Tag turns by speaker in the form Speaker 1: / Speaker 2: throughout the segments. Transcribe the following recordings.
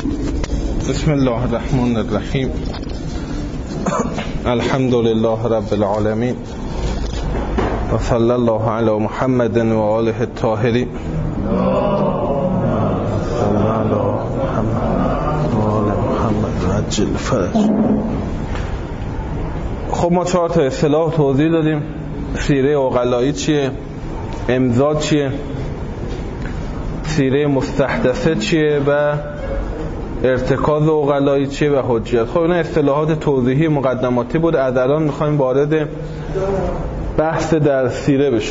Speaker 1: بسم الله الرحمن الرحیم. الحمد لله رب العالمین و صلی الله علی محمد و آله الطاهرین. خب ما 4 تا اصطلاح توضیح دادیم. سیره عقلایی چیه؟ امضا چیه؟ سیره مستحدثه چیه؟ و ارتکاز عقلایی چیه؟ و حجیت. خب اینا اصطلاحات توضیحی مقدماتی بود. از الان میخوایم وارد بحث در سیره بشیم.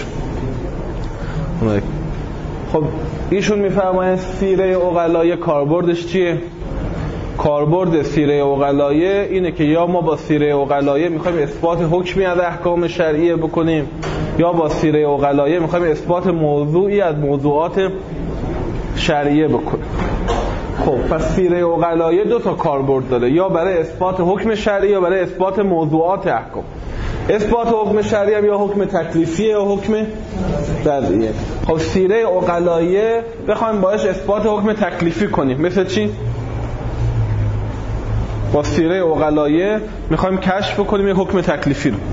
Speaker 1: خب ایشون میفرمایند سیره عقلایی کاربردش چیه؟ کاربرد سیره عقلایه اینه که یا ما با سیره عقلایه میخوایم اثبات حکمی از احکام شرعیه بکنیم، یا با سیره عقلایه میخوایم اثبات موضوعی از موضوعات شرعیه بکنیم. خب پس سیره عقلایه 2 تا کاربرد داره، یا برای اثبات حکم شرعی یا برای اثبات موضوعات احکام. اثبات حکم شرعی هم یا حکم تکلیفیه یا حکم وضعیه. خب سیره عقلایه بخوایم باش اثبات حکم تکلیفی کنیم، مثل چی؟ با سیره عقلایه میخوایم کشف کنیم یه حکم تکلیفی رو.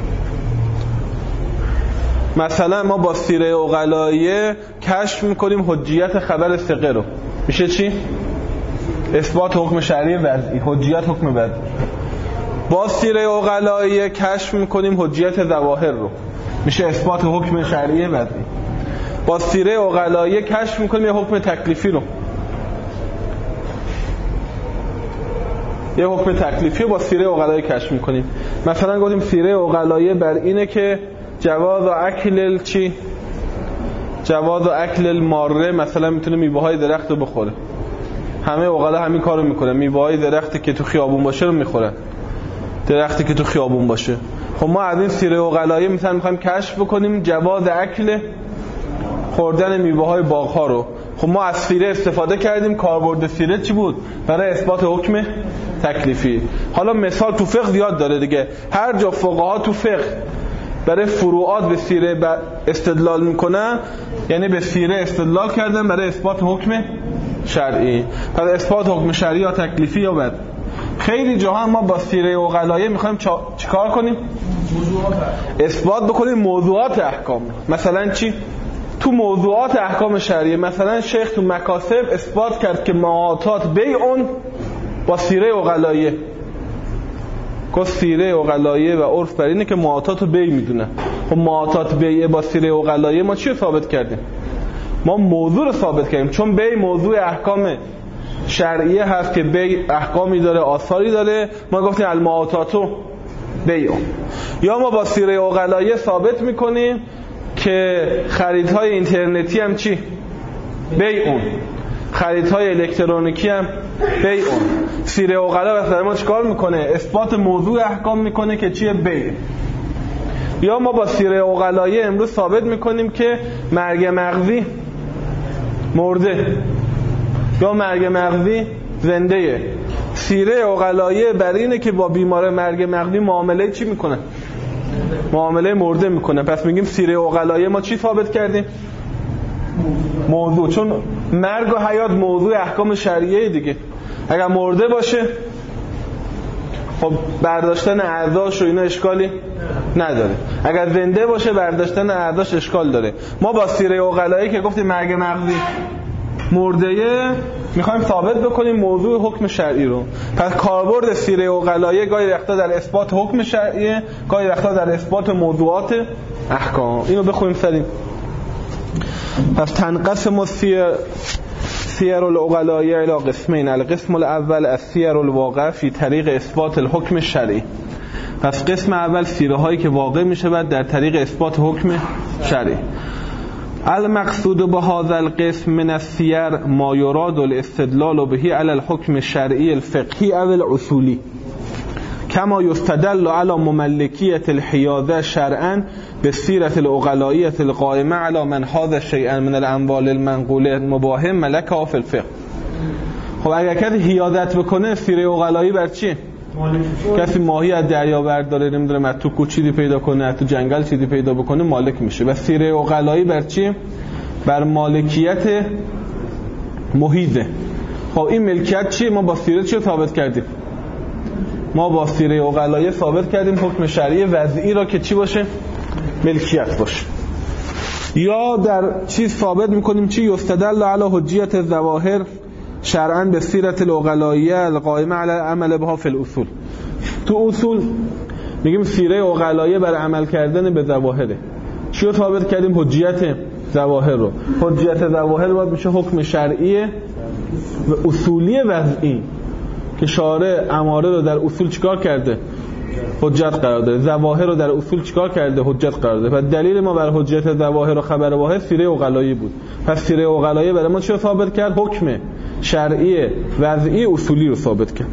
Speaker 1: مثلا ما با سیره عقلایه کشف میکنیم حجیت خبر ثقه رو، میشه چی؟ اثبات حکم شرعی وضعی، حجیت حکم وضعی. با سیره عقلایه کشف میکنیم حجیت ظواهر رو، میشه اثبات حکم شرعی وضعی. با سیره عقلایه کشف میکنیم یه حکم تکلیفی رو، یه حکم تکلیفی با سیره عقلایه کشف میکنیم. مثلا گفتیم سیره عقلایه بر اینه که جواز اکل چی؟ جواز اکل الماره، مثلا میتونه میوه های درخت رو بخوره. همه عقلا همین کارو میکنن، میوه های درختی که تو خیابون باشه رو میخورن، درختی که تو خیابون باشه. خب ما از این سیره عقلایه مثلا میخوایم کشف بکنیم جواز اکل خوردن میوه های باغ ها رو. خب ما از سیره استفاده کردیم. کاربرد سیره چی بود؟ برای اثبات حکم تکلیفی. حالا مثال تو فقه زیاد داره دیگه. هر جا فقها تو فقه برای فروعات به سیره استدلال میکنن، یعنی به سیره استدلال کردن برای اثبات حکم شرعی. پس اثبات حکم شرعی یا تکلیفی یا بد. خیلی جاها ما با سیره عقلایه میخوایم چیکار کنیم؟ اثبات بکنیم موضوعات احکام. مثلا چی؟ تو موضوعات احکام شرعیه مثلا شیخ تو مکاسب اثبات کرد که معاطات بیعون با سیره عقلایه. که سیره عقلایه و عرف بر اینه که معاطات بیع میدونه. خب معاطات بیع با سیره عقلایه ما چی رو ثابت کردیم؟ ما موضوع رو ثابت کردیم، چون بیع موضوع احکام شرعیه هست که بیع احکامی داره، آثاری داره. ما گفتیم المعاطاتو بیع. یا ما با سیره عقلایه ثابت میکنیم که خریدهای اینترنتی هم چی؟ بیعون. خریدهای الکترونیکی هم بیعون. سیره عقلا واسه ما چیکار میکنه؟ اثبات موضوع احکام میکنه که چیه؟ بیع. یا ما با سیره عقلایه امروز ثابت میکنیم که مرگ مغزی مرده یا مرگ مغزی زنده. سیره عقلایه بر اینه که با بیمار مرگ مغزی معامله چی میکنه؟ معامله مرده میکنه. پس میگیم سیره عقلایه ما چی ثابت کردیم؟ موضوع. چون مرگ و حیات موضوع احکام شرعیه دیگه. اگر مرده باشه خب برداشتن اعضاش و اینا اشکالی نداره. اگر زنده باشه برداشتن اعضاش اشکال داره. ما با سیره عقلایه که گفتیم مرگ مغزی مرده میخوایم ثابت بکنیم موضوع حکم شرعی رو. پس کاربرد سیره عقلایه گاهی وقتا در اثبات حکم شرعی، گاهی وقتا در اثبات موضوعات احکام. اینو بخونیم سریم. پس تنقسم سیر العقلایه الى قسمین. القسم الاول السیر الواقع فی طریق اثبات الحکم الشرعی. پس قسم اول سیره هایی که واقع میشه بعد در طریق اثبات حکم شرعی. المقصود بهذا القسم من السیر ما يراد الاستدلال به على الحكم الشرعي الفقهي او الاصولي كما يستدل على مملكية الحياضة شرعا بالسيرة العقلائية القائمة على من هذا شيئا من الاموال المنقولة مباهم ملكها في الفقه. خب اگر کسی حیاضت بکنه سیره عقلایی بر چیه؟ کسی ماهی از دریا برداره، نمیدونم از تو کوچیدی پیدا کنه، از تو جنگل چیزی پیدا بکنه، مالک میشه. و سیره عقلایی بر چی؟ بر مالکیت محیطه. خب این ملکیت چیه؟ ما با سیره چی ثابت کردیم؟ ما با سیره عقلایه ثابت کردیم حکم شرعی وضعی را که چی باشه؟ ملکیت باشه. یا در چیز ثابت میکنیم چی؟ یستدل علی حجیت الظواهر شرعاً به سیرت العقلایه القائمه علی عمل بها فی الاصول. تو اصول میگیم سیره عقلایه بر عمل کردن به ظواهره. چی رو ثابت کردیم؟ حجیت ظواهر رو. حجیت ظواهر باید میشه حکم شرعی و اصولی وضعی که شارع اماره رو در اصول چیکار کرده؟ حجت قرار داده. ظواهر رو در اصول چیکار کرده؟ حجت قرار داده. و دلیل ما بر حجیت ظواهر و خبر واحد سیره عقلایه بود. پس سیره عقلایه برای ما چی رو ثابت کرد؟ حکم شرعی وضعی اصولی رو ثابت کرد.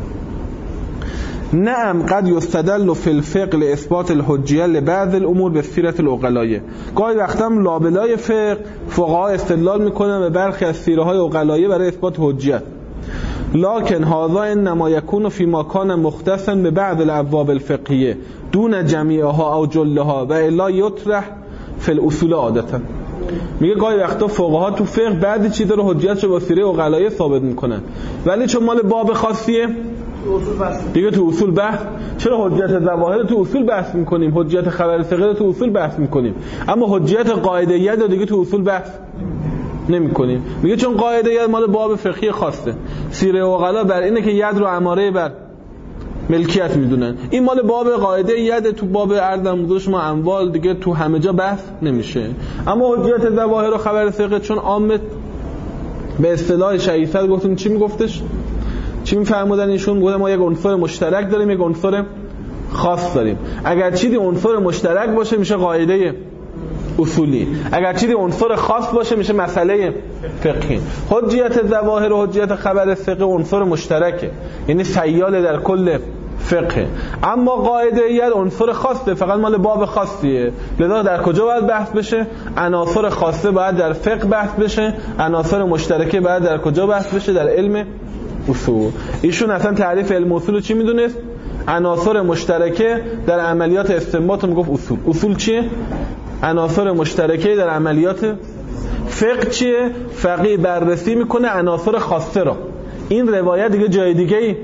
Speaker 1: نعم قد یستدل فی الفقه لاثبات الحجیه لبعض الامور به سیرت العقلایه. گاهی وقتا لابلای فقه فقها استدلال میکنن به برخی از سیره های عقلایه برای اثبات حجیت، لکن هذا انما یکون فی ما کان مختصا به بعض الابواب الفقهیه دون جمیعها او جلها و الا یطرح فی الاصول عادتا. میگه گاهی وقتا فقها تو فقه بعضی چیزا رو حجیتش با سیره عقلایه ثابت میکنن، ولی چون مال باب خاصیه دیگه تو اصول بحث. چرا حجیت ظواهر تو اصول بحث میکنیم، حجیت خبر فقه تو اصول بحث میکنیم، اما حجیت قاعده ید رو دیگه تو اصول بحث نمیکنیم. میگه چون قاعده ید مال باب فقهی خاصه. سیره عقلا بر اینه که ید رو اماره بر ملکیت میدونن، این مال باب قاعده ید، تو باب عرض موضوعش ما اموال دیگه تو همه جا بحث نمیشه. اما حجیت ظواهر و خبر فقه چون عامه به اصطلاح شیعی‌فر گفتیم چی میگفتش؟ چی میفرمودن ایشون؟ گفتن ما یک عنصر مشترک داریم، یک عنصر خاص داریم. اگر چیزی عنصر مشترک باشه میشه قاعده اصولی، اگر چیزی عنصر خاص باشه میشه مسئله فقهی. حجیت ظواهر و حجیت خبر فقه عنصر مشترکه، یعنی سیال در کل فقه. اما قاعده ید عنصر خاصه، فقط مال باب خاصیه. لذا در کجا باید بحث بشه؟ عناصر خاصه باید در فقه بحث بشه، عناصر مشترکه باید در کجا بحث بشه؟ در علم اصول. ایشون اصلا تعریف علم اصول رو چی میدونست؟ عناصر مشترکه در عملیات استنباط رو میگفت اصول. اصول چیه؟ عناصر مشترکه در عملیات. فقه چیه؟ فقیه بررسی میکنه عناصر خاصه را. این روایت دیگه جای دیگه ای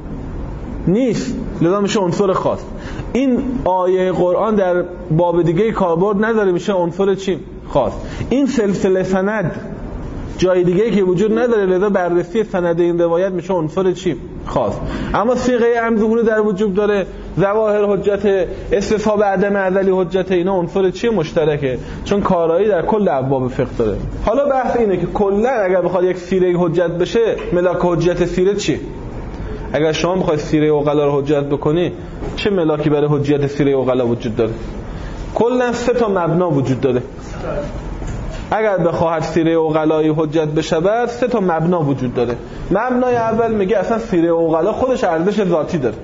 Speaker 1: نیست، لذا میشه عنصر خاص. این آیه قرآن در باب دیگه کاربرد نداره، میشه عنصر چی؟ خاص. این سلسله سند جای دیگه که وجود نداره، لذا بررسی سند این روایت میشه عنصر چی؟ خاص. اما صیغه عام ظهور در وجود داره، ظواهر حجت، استصحاب عدم ازلی حجت، اینا عنصر چی؟ مشترکه، چون کارایی در کل ابواب فقه داره. حالا بحث اینه که کلا اگر بخواد یک سیره حجت بشه، ملاک حجت سیره چی؟ اگر شما بخواید سیره عقلا رو حجت بکنی، چه ملاکی برای حجت سیره عقلا وجود داره؟ کلا 3 تا مبنا وجود داره. اگر بخواهد سیره عقلایی حجت بشه 3 تا مبنا وجود داره. مبنای اول میگه اصلا سیره عقلا خودش ارزش ذاتی داره.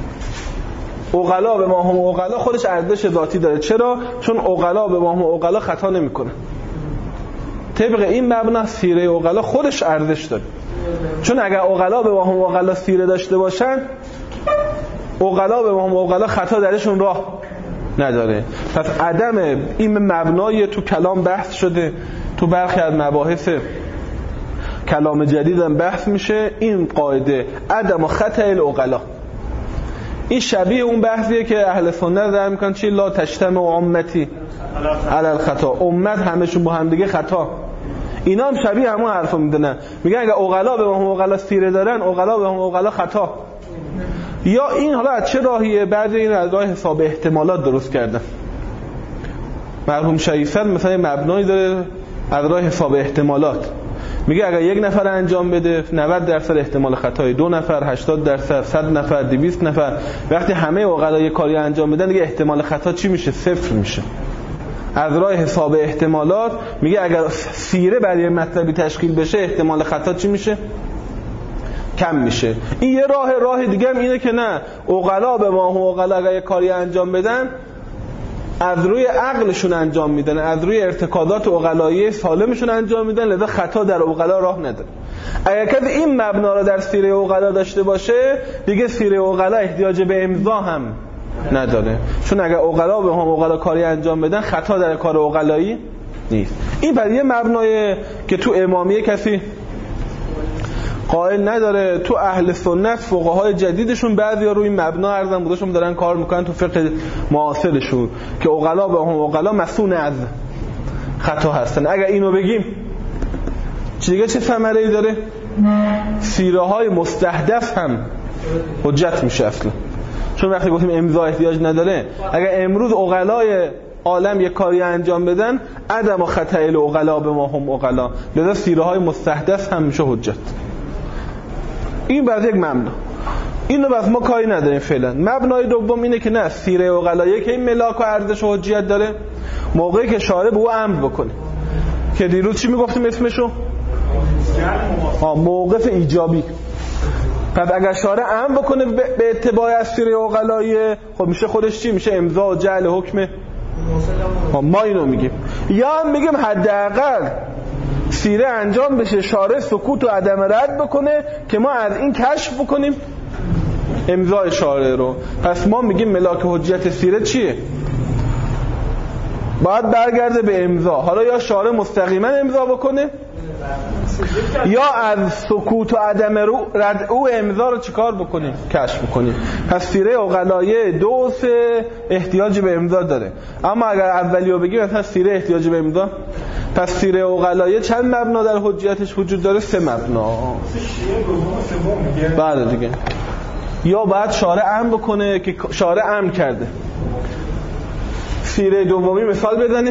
Speaker 1: عقلا به ما هم عقلا خودش ارزش ذاتی داره. چرا؟ چون عقلا به ما هم عقلا خطا نمیکنه. طبق این مبنا سیره عقلا خودش ارزش داره. چون اگر عقلا به ما هم عقلا سیره داشته باشن، عقلا به ما هم عقلا خطا درشون راه نداره. پس عدم این مبنای تو کلام بحث شده، تو برخی از مباحث کلام جدید هم بحث میشه. این قاعده عدم خطا العقلا، این شبیه اون بحثیه که اهل سنت در میکنن چی؟ لا تجتمع امتی علی الخطا، امت همشون با هم دیگه خطا. اینا هم شبیه همون حرفو میدونن، میگن اگه عقلا به ما عقلا سیره دارن، عقلا به ما عقلا خطا. یا این حالا از چه راهیه؟ بعد این از راه حساب احتمالات درست کردن. مرحوم شیعی‌فر مثلا مبنایی داره از راه حساب احتمالات، میگه اگر 1 نفر انجام بده 90% احتمال خطای، 2 نفر 80%، 100 نفر 200 نفر. وقتی همه عقلا یه کاری انجام بدن دیگه احتمال خطا چی میشه؟ 0 میشه. از راه حساب احتمالات میگه اگر سیره برای مطلبی تشکیل بشه احتمال خطا چی میشه؟ کم میشه. این یه راه دیگه هم اینه که نه، عقلا به ما هم عقلا اگر یه کاری انجام بدن از روی عقلشون انجام میدن، از روی ارتکازات عقلایی سالمشون انجام میدن، لذا خطا در عقلا راه نداره. اگر کسی این مبنا رو در سیره عقلا داشته باشه دیگه سیره عقلا احتیاج به امضا هم نداره، چون اگر عقلا به هم عقلا کاری انجام بدن خطا در کار عقلایی نیست. این برای یه مبنای که تو امامیه کسی قائل نداره. تو اهل سنت فقهای جدیدشون بعضیا روی این مبنا ارزن بودشون دارن کار میکنن تو فقه معاصرشون که عقلا به هم عقلا مسئول از خطا هستن. اگر اینو بگیم دیگه چه ثمره‌ای داره؟ سیره های مستحدث هم حجت میشه اصلا، چون وقتی گفتیم امضا احتیاج نداره، اگر امروز عقلای عالم یک کاری انجام بدن عدم و خطأ العقلا به ما هم عقلا، لذا سیره های مستحدث هم میشه حجت. این بعد یک مبنا، اینو بس ما کاری نداریم فعلا. مبنای دوم اینه که نه، سیره عقلایی که این ملاک و ارزش و حجیت داره موقعی که شارع به او امر بکنه، که دیروز چی میگفتیم اسمشو؟ موقف ایجابی. پس اگر شارع امر بکنه به اتباع از سیره عقلایی، خب میشه خودش چی؟ میشه امضا و جعل حکم. ما اینو میگیم. یا هم میگیم حداقل سیره انجام بشه، شارع سکوت و عدم رد بکنه که ما از این کشف بکنیم امضای شارع رو. پس ما میگیم ملاک حجیت سیره چیه؟ باید برگرده به امضا. حالا یا شارع مستقیما امضا بکنه یا از سکوت و عدم رد او امضا رو چیکار بکنیم؟ کشف بکنیم. پس سیره عقلایه 2 و 3 احتیاج به امضا داره. اما اگر اولیو بگیم مثلا سیره احتیاج به امضا، پس سیره عقلایه چند مبنا در حجیتش وجود داره؟ 3 مبنا. بله دیگه. یا باید شارع امر بکنه که شارع امر کرده. سیره دومی مثال بزنه.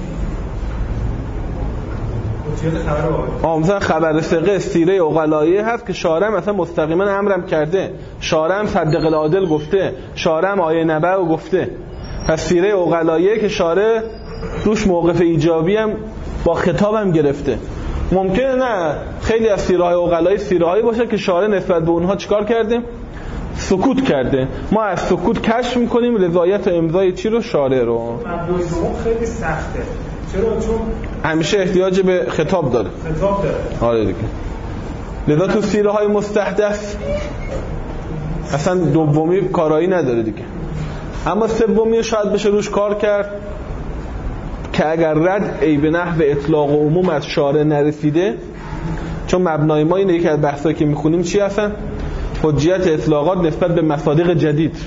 Speaker 1: مثلا خبر ثقه سیره عقلایه هست که شارع مثلا مستقیما امرم کرده، شارع صدق العادل گفته، شارع آیه نبأ گفته. پس سیره عقلایه که شارع روش موقف ایجابی هم با خطابم گرفته. ممکنه نه خیلی از سیره های عقلایی سیره هایی باشه که شارع نسبت به اونها چیکار کرده؟ سکوت کرده. ما از سکوت کشف میکنیم رضایت و امضای چی رو؟ شارع رو.
Speaker 2: خیلی سخته. چرا؟ چون
Speaker 1: همیشه احتیاج به خطاب داره. آره دیگه. لذا تو سیره های مستحدث اصلا دومی کارایی نداره دیگه. اما سومی شاید بشه روش کار کرد که اگر رد ای به نحو اطلاق و عموم از شارع نرسیده، چون مبنای ما اینه یکی از بحثایی که میخونیم چی هستن؟ حجیت اطلاقات نسبت به مصادیق جدید.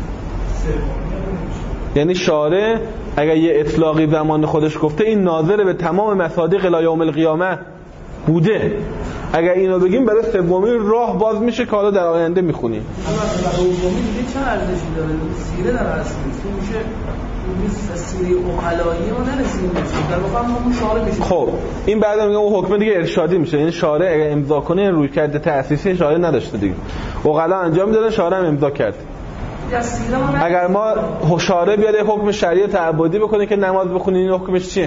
Speaker 1: یعنی شارع اگر یه اطلاقی زمان خودش گفته این ناظر به تمام مصادیق الی یوم القیامه بوده. اگر اینو بگیم برای سومی راه باز میشه که حالا در آینده میخونیم.
Speaker 3: اما دومی دیگه چه ارزشی داره؟ سیره در اصل میشه سیره عقلایی ما نرسیدیم در واقع ما اون شارع میشه.
Speaker 1: خب این بعدا میگم اون حکم دیگه ارشادی میشه. یعنی شارع اگر امضا کنه روی کرده تأسیسی شارع نداشته دیگه. عقلا انجام میدادن، شارع هم امضا کرد. اگر ما شارع بیاره حکم شرعی تعبدی بکنه که نماز بخونین، این حکمش چیه؟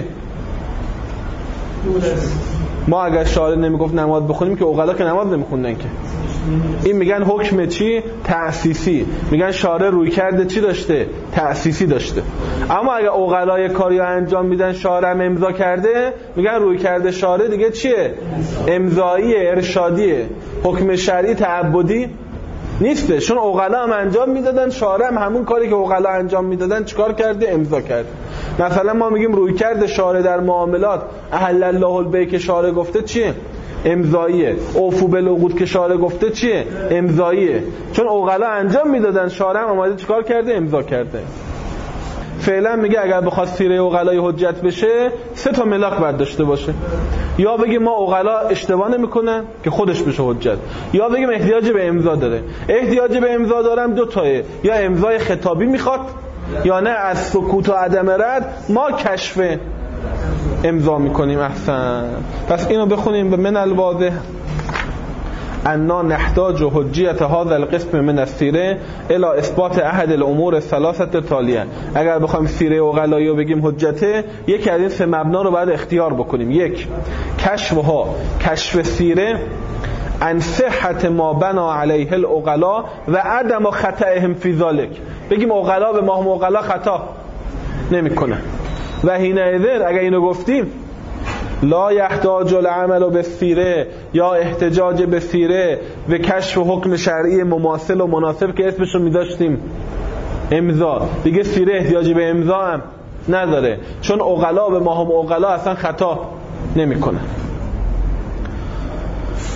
Speaker 1: ما اگر شارع نمیگفت نماز بخونیم که عقلا که نماز نمیخوندن که. این میگن حکم چی؟ تأسیسی. میگن شارع روی کرده چی داشته؟ تأسیسی داشته. اما اگر عقلای کاری انجام میدن شارع هم امضا کرده، میگن روی کرده شارع دیگه چیه؟ امضاییه، ارشادیه. حکم شرعی تعبدی نیسته. چون عقلا هم انجام میدادن، شارع هم همون کاری که عقلا انجام میدادن چیکار کرده؟ امضا کرده. مثلا ما میگیم روی کرده شارع در معاملات احل الله البیع که شارع گفته چیه؟ امضاییه. اوفو بالعقود که شارع گفته چیه؟ امضاییه. چون عقلا انجام میدادن، شارع هم اومده چیکار کرده؟ امضا کرده. فعلا میگه اگر بخواد سیره عقلای حجت بشه 3 تا ملاک باید داشته باشه. یا بگیم ما عقلا اشتباه نمیکنن که خودش بشه حجت، یا بگیم احتیاج به امضا داره. احتیاج به امضا دارم 2 تایه، یا امضای خطابی میخواد یا نه از سکوت و عدم رد ما کشف امضا میکنیم. احسن. پس اینو بخونیم. به من الواضح انا نحتاج حجیت هذا القسم من السیره الى اثبات احد الامور الثلاثه تالیه. اگر بخوایم سیره عقلایی رو بگیم حجته، یکی از این 3 مبنا رو باید اختیار بکنیم. 1 کشف سیره عن صحت ما بنا علیه العقلا و عدم خطأهم فی ذلک. بگیم عقلا به ما هم عقلا خطا نمیکنن. و حینئذ اگر اینو گفتیم لا یحتاج العمل بالسیره یا احتجاج به سیره و کشف حکم شرعی مماثل و مناسب که اسمشو میذاشتیم امضا، دیگه سیره احتیاجی به امضا هم نداره، چون عقلا به ما هم عقلا اصلا خطا نمیکنن.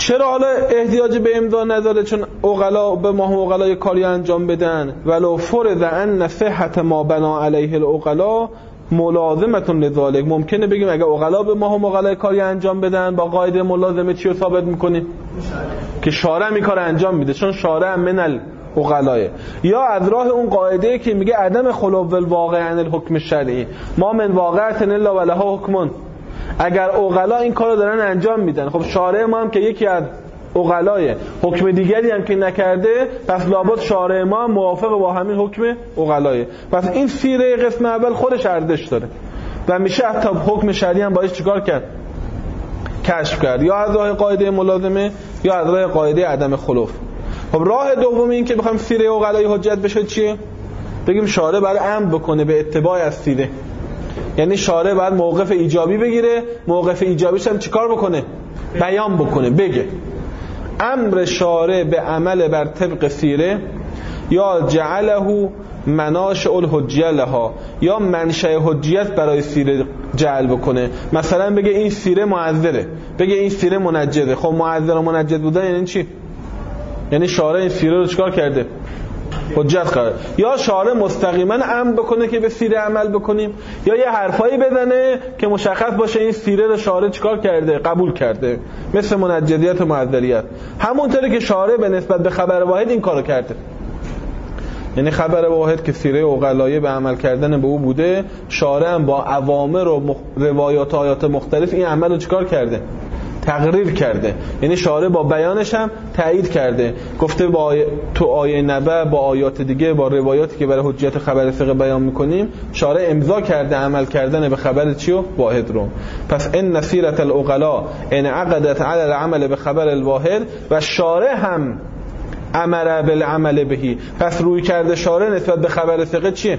Speaker 1: چرا حالا احتیاج به امضا نداره؟ چون عقلا به ما عقلای کاری انجام بدن. ولو فرض ان صحت ما بنا علیه العقلا ملازمه لذالک، ممکنه بگیم اگه عقلا به ما عقلای کاری انجام بدن با قاعده ملازمه چی رو ثابت میکنیم؟ که شارع این کار انجام میده، چون شارع من العقلاه. یا از راه اون قاعده که میگه عدم خلو الواقع عن الحکم الشرعی، ما من واقعه الا ولها حکم. اگر عقلا این کارو دارن انجام میدن، خب شارع ما هم که یکی از عقلای حکم دیگری هم که نکرده، پس لابد شارع ما موافق با همین حکم عقلایه. پس این سیره قسم اول خودش ارزش داره و میشه حتی حکم شرعی هم باید چیکار کرد؟ کشف کرد، یا از راه قاعده ملازمه یا از راه قاعده عدم خلوف. خب راه دوم این که بخوایم سیره عقلای حجت بشه چیه؟ بگیم شارع باید امر بکنه به اتباع از سیره، یعنی شارع باید موقف ایجابی بگیره، موقف ایجابیش هم چیکار بکنه؟ بیان بکنه، بگه. امر شارع به عمل بر طبق سیره یا جعله مناشئ الحجیه لها، یا منشأ حجیت برای سیره جعل بکنه. مثلا بگه این سیره معذره، بگه این سیره منجده. خب معذر و منجد بودن یعنی چی؟ یعنی شارع این سیره رو چیکار کرده؟ حجت قرار. یا شارع مستقیما امر بکنه که به سیره عمل بکنیم، یا یه حرفایی بزنه که مشخص باشه این سیره رو شارع چیکار کرده؟ قبول کرده، مثل منجدیت و معذریت. همونطوری که شارع به نسبت به خبر واحد این کارو کرده، یعنی خبر واحد که سیره عقلایه به عمل کردن به او بوده، شارع هم با اوامر و روایات و آیات مختلف این عمل رو چیکار کرده؟ تقریر کرده. یعنی شارع با بیانش هم تایید کرده، گفته با تو آیه نبأ، با آیات دیگه، با روایاتی که برای حجیت خبر ثقه بیان میکنیم، شارع امضا کرده عمل کردن به خبر چی و واحد رو. پس ان سیرة العقلاء انعقدت علی العمل به خبر الواحد و شارع هم امر بالعمل بهی. پس روی کرده شارع نسبت به خبر ثقه چیه؟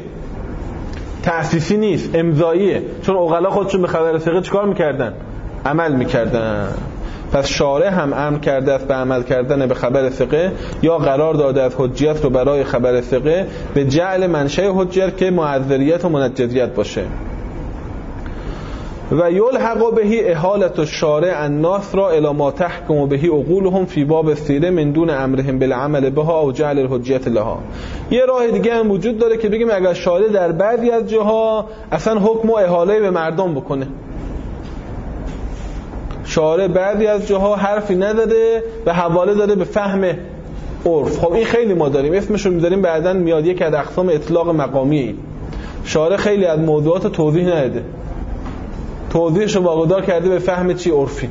Speaker 1: تأسیسی نیست، امضاییه، چون عقلا خودشون به خبر ثقه چیکار میکردن؟ عمل میکردن. پس شارع هم امر کرده است به عمل کردن به خبر ثقه، یا قرار داده از حجیت رو برای خبر ثقه به جعل منشأ حجیت که معذریت و منجزیت باشه. و یلحق بهی احالت الشارع الناس را الی ما تحکم بهی عقولهم فی باب السیره من دون امرهم بالعمل بها او جعل الحجیت لها. یه راه دیگه هم وجود داره که بگیم اگر شارع در بعضی از جاها اصلا حکم و احاله به مردم بکنه، شارع بعضی از جاها حرفی نداده و حواله داده به فهم عرف. خب این خیلی ما داریم، اسمشون میذاریم بعداً میاد یک از اقسام اطلاق مقامی. شارع خیلی از موضوعات توضیح نداده، توضیحشو واگذار کرده به فهم چی؟ عرفی.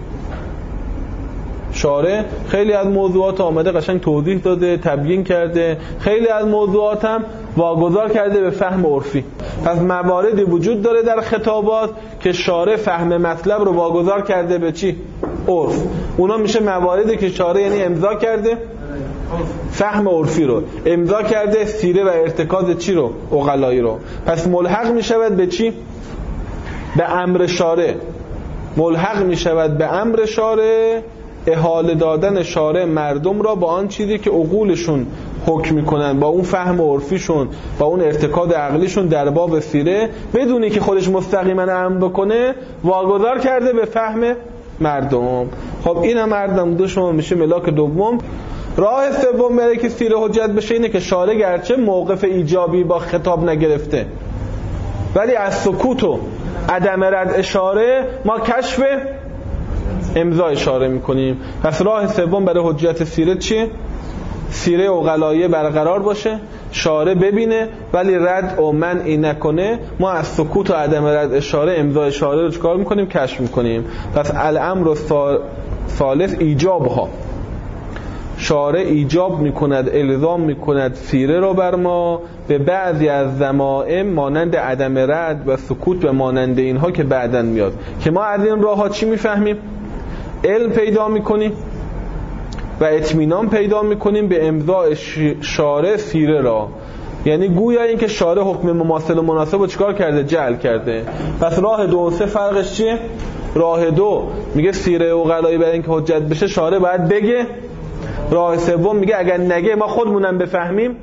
Speaker 1: شارع خیلی از موضوعات آمده قشنگ توضیح داده، تبیین کرده، خیلی از موضوعات هم واگذار کرده به فهم عرفی. پس مواردی وجود داره در خطابات که شارع فهم مطلب رو واگذار کرده به چی؟ عرف. اونا میشه مواردی که شارع یعنی امضا کرده فهم عرفی رو، امضا کرده سیره و ارتکاز چی رو؟ عقلایی رو. پس ملحق میشود به چی؟ به امر شارع. ملحق میشود به امر شارع احاله دادن شارع مردم را با آن چیزی که عقولشون حکم میکنن، با اون فهم عرفیشون، با اون ارتکاد عقلیشون در باب سیره، بدونی که خودش مستقیما امر بکنه، واگذار کرده به فهم مردم. خب این هم مردم دو شما میشه ملاک دوم. راه سوم برای که سیره حجت بشه اینه که شارع گرچه موقف ایجابی با خطاب نگرفته، ولی از سکوت و عدم رد اشاره ما کشف امضا اشاره میکنیم. پس راه سوم برای حجت سیره چیه؟ سیره عقلایه برقرار باشه، شارع ببینه ولی رد و منع نکنه، ما از سکوت و عدم رد اشاره امضا اشاره رو چکار میکنیم؟ کشف میکنیم. پس الامر ثالث ایجابها، شارع ایجاب میکند، الزام میکند سیره رو بر ما به بعضی از ضمائم مانند عدم رد و سکوت و مانند اینها که بعداً میاد، که ما از این راه ها چی میفهمیم؟ علم پیدا میکنیم و اطمینان پیدا میکنیم به امضاء شارع سیره را. یعنی گویا این که شارع حکم مماثل و مناسب رو چیکار کرده؟ جعل کرده. پس راه دو و سه فرقش چیه؟ راه دو میگه سیره عقلایی برای اینکه حجت بشه شارع باید بگه. راه سوم میگه اگر نگه ما خودمونم بفهمیم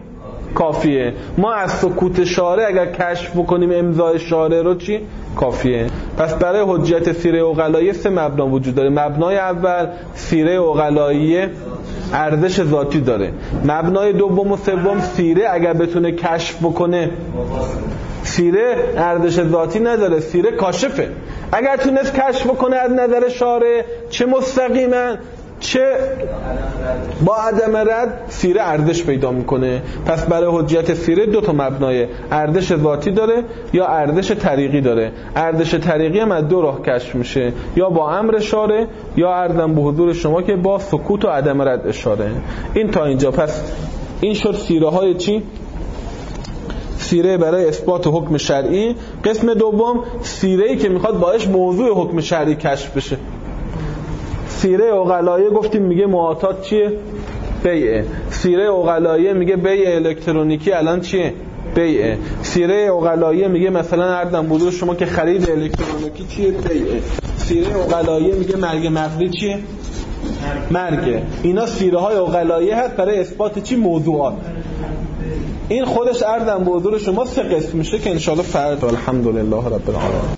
Speaker 1: کافیه. ما از سکوت شارع اگر کشف بکنیم امضای شارع رو چی؟ کافیه. پس برای حجت سیره عقلاییه 3 مبنا وجود داره. مبنای اول سیره عقلاییه ارزش ذاتی داره. مبنای دوم و سوم سیره اگر بتونه کشف بکنه، سیره ارزش ذاتی نداره، سیره کاشفه. اگر تونست کشف بکنه از نظر شارع، چه مستقیما چه با عدم رد، سیره ارزش پیدا میکنه. پس برای حجیت سیره 2 تا مبنای ارزش ذاتی داره یا ارزش طریقی داره. ارزش طریقی هم از 2 راه کشف میشه، یا با امر شارع یا عرضم به حضور شما که با سکوت و عدم رد اشاره. این تا اینجا. پس این شد سیره های چی؟ سیره برای اثبات حکم شرعی. قسم دوم سیره‌ای که میخواد باش موضوع حکم شرعی کشف بشه. سیره عقلاییه گفتیم میگه معاطات چیه؟ بیعه. سیره عقلاییه میگه بیع الکترونیکی الان چیه؟ بیعه. سیره عقلاییه میگه مثلا عرضم حضور شما که خرید الکترونیکی چیه؟ بیعه. سیره عقلاییه میگه مرگ مغزی چیه؟ مرگه. اینا سیره های عقلاییه هست برای اثبات چی؟ موضوعات. این خودش عرضم به حضور شما 3 قسم میشه که انشاءالله فردا. الحمدلله رب العالمین.